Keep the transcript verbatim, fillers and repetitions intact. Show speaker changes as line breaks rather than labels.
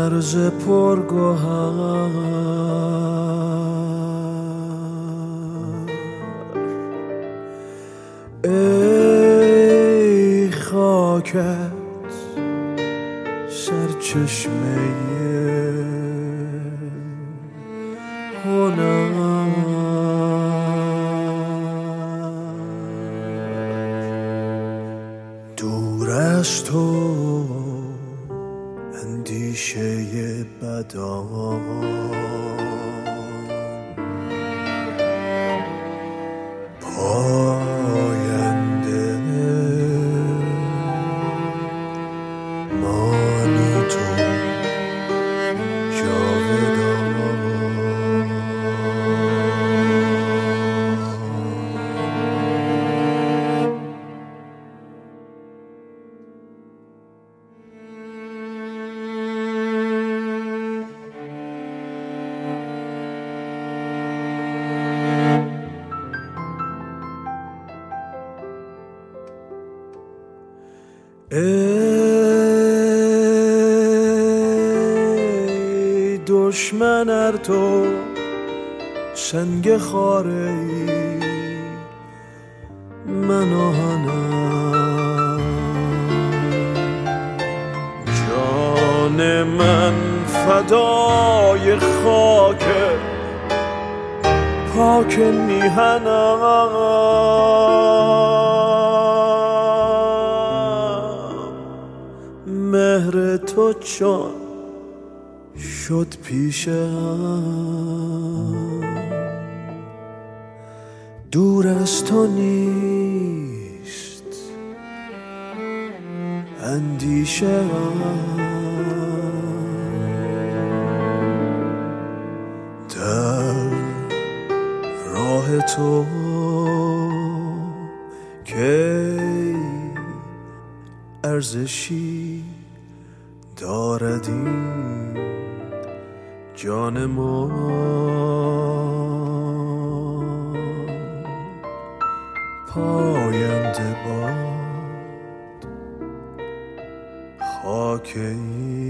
مرز پرگوهر ای خاکت سرچشمه هنر دور از تو اندیشه بدان پاینده مانی تو جاودان ای دشمن ار تو سنگ خاره ای من آهنم جان من فدای خاک پاک میهنم مهر تو چون شد پیشم دور از تو نیست اندیشه در راه تو کی ارزشی دارد این جان ما پاینده باد خاک این